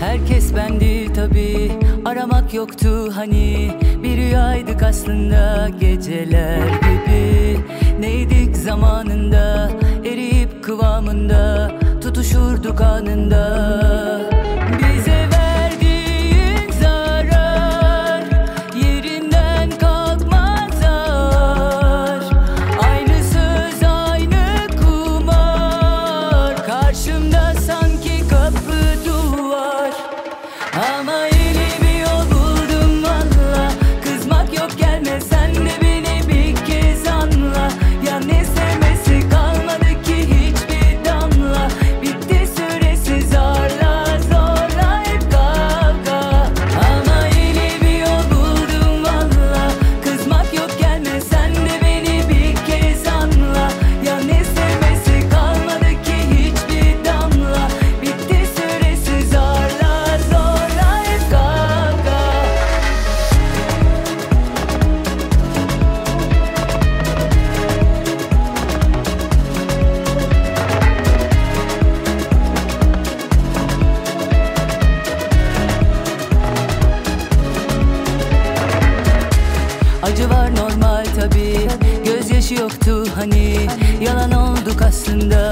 Herkes ben değil tabi, aramak yoktu hani. Bir rüyaydık aslında geceler gibi. Neydik zamanında, eriyip kıvamında, tutuşurduk anında. Bize verdiğin zarar yerinden kalkmazlar. Aynı söz aynı kumar, karşımda sanki kapı duvar. Ama yeni bir yol buldum valla. Kızmak yok, gelme sen de beni bir kez anla. Ya ne sevmesi kalmadı ki hiçbir damla. Bitti süresi zorla zorla hep kavga. Ama yeni bir yol buldum valla. Kızmak yok, gelme sen de beni bir kez anla. Ya ne sevmesi kalmadı ki hiçbir damla. Bitti süresi zorla zorla hep kavga. Acı var normal tabi, gözyaşı yoktu hani. Yalan olduk aslında